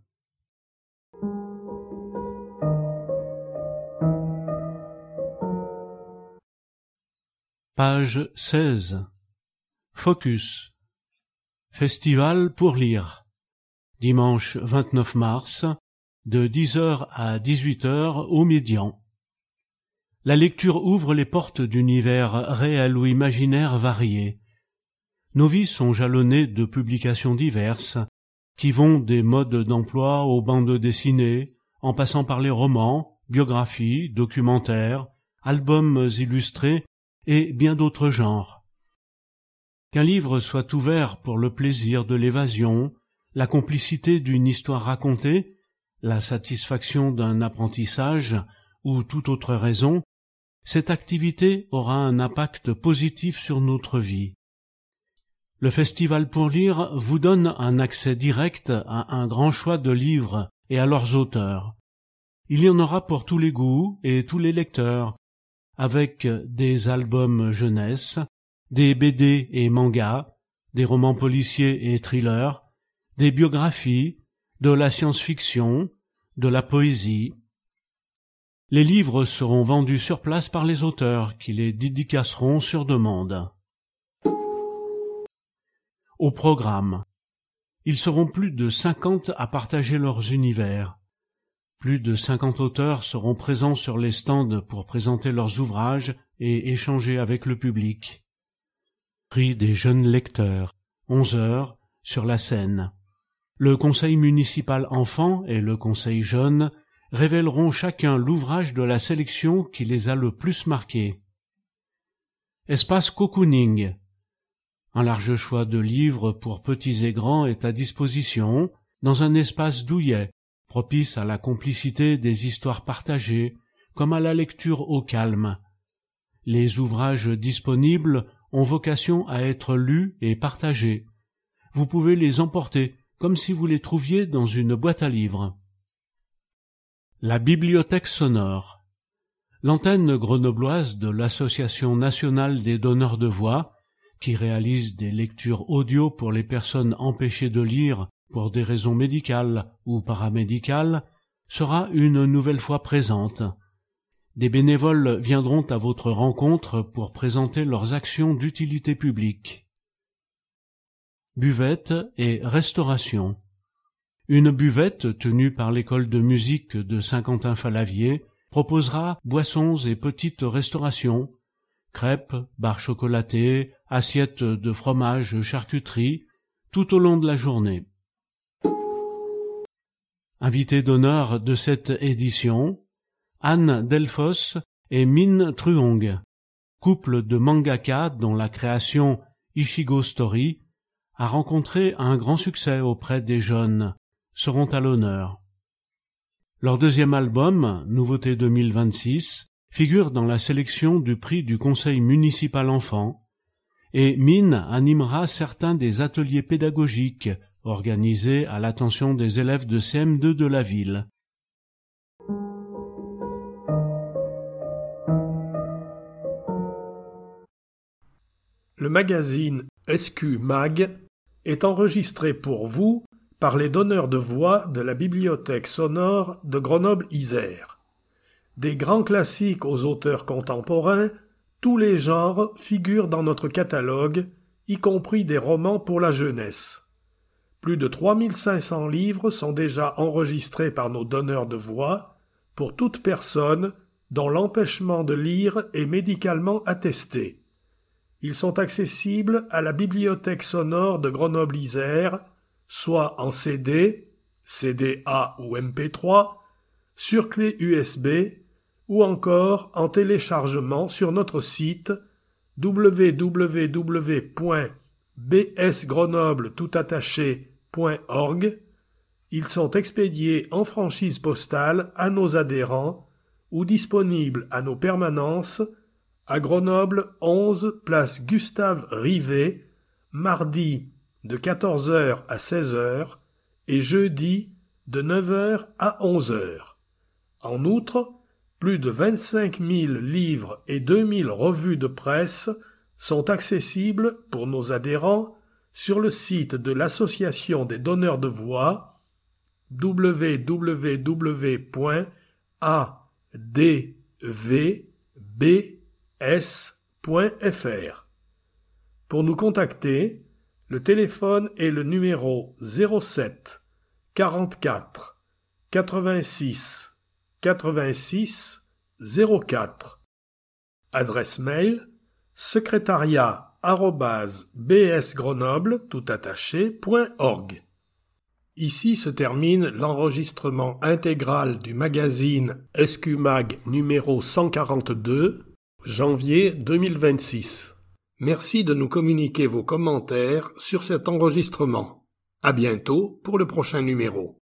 Page 16. Focus. Festival pour lire. Dimanche 29 mars, de 10h à 18h au Médian. La lecture ouvre les portes d'univers réels ou imaginaires variés. Nos vies sont jalonnées de publications diverses, qui vont des modes d'emploi aux bandes dessinées, en passant par les romans, biographies, documentaires, albums illustrés et bien d'autres genres. Qu'un livre soit ouvert pour le plaisir de l'évasion, la complicité d'une histoire racontée, la satisfaction d'un apprentissage ou toute autre raison, cette activité aura un impact positif sur notre vie. Le Festival pour lire vous donne un accès direct à un grand choix de livres et à leurs auteurs. Il y en aura pour tous les goûts et tous les lecteurs, avec des albums jeunesse, des BD et mangas, des romans policiers et thrillers, des biographies, de la science-fiction, de la poésie. Les livres seront vendus sur place par les auteurs qui les dédicaceront sur demande. Au programme, ils seront plus de 50 à partager leurs univers. Plus de 50 auteurs seront présents sur les stands pour présenter leurs ouvrages et échanger avec le public. Prix des jeunes lecteurs, 11h, sur la scène. Le conseil municipal enfants et le conseil jeunes révéleront chacun l'ouvrage de la sélection qui les a le plus marqués. Espace cocooning. Un large choix de livres pour petits et grands est à disposition dans un espace douillet, propice à la complicité des histoires partagées, comme à la lecture au calme. Les ouvrages disponibles ont vocation à être lus et partagés. Vous pouvez les emporter comme si vous les trouviez dans une boîte à livres. La bibliothèque sonore. L'antenne grenobloise de l'Association nationale des donneurs de voix, qui réalise des lectures audio pour les personnes empêchées de lire pour des raisons médicales ou paramédicales, sera une nouvelle fois présente. Des bénévoles viendront à votre rencontre pour présenter leurs actions d'utilité publique. Buvette et restauration. Une buvette tenue par l'école de musique de Saint-Quentin-Fallavier proposera boissons et petites restaurations, crêpes, barres chocolatées, assiettes de fromage, charcuterie, tout au long de la journée. Invités d'honneur de cette édition, Anne Delfos et Min Truong, couple de mangaka dont la création Ichigo Story a rencontré un grand succès auprès des jeunes, seront à l'honneur. Leur deuxième album, Nouveauté 2026, figure dans la sélection du prix du Conseil municipal enfant, et Min animera certains des ateliers pédagogiques organisés à l'attention des élèves de CM2 de la ville. Le magazine SQ Mag est enregistré pour vous par les donneurs de voix de la bibliothèque sonore de Grenoble-Isère. Des grands classiques aux auteurs contemporains, tous les genres figurent dans notre catalogue, y compris des romans pour la jeunesse. Plus de 3500 livres sont déjà enregistrés par nos donneurs de voix pour toute personne dont l'empêchement de lire est médicalement attesté. Ils sont accessibles à la bibliothèque sonore de Grenoble-Isère, soit en CD, CD-A ou MP3, sur clé USB ou encore en téléchargement sur notre site www.bsgrenoble.org. Ils sont expédiés en franchise postale à nos adhérents ou disponibles à nos permanences à Grenoble 11 place Gustave Rivet, mardi de 14h à 16h et jeudi de 9h à 11h. En outre, plus de 25 000 livres et 2000 revues de presse sont accessibles pour nos adhérents sur le site de l'Association des donneurs de voix www.advbs.fr. Pour nous contacter, le téléphone est le numéro 07 44 86 86 04. Adresse mail secrétariat@bsgrenoble.org. Ici se termine l'enregistrement intégral du magazine SQ Mag numéro 142, janvier 2026. Merci de nous communiquer vos commentaires sur cet enregistrement. À bientôt pour le prochain numéro.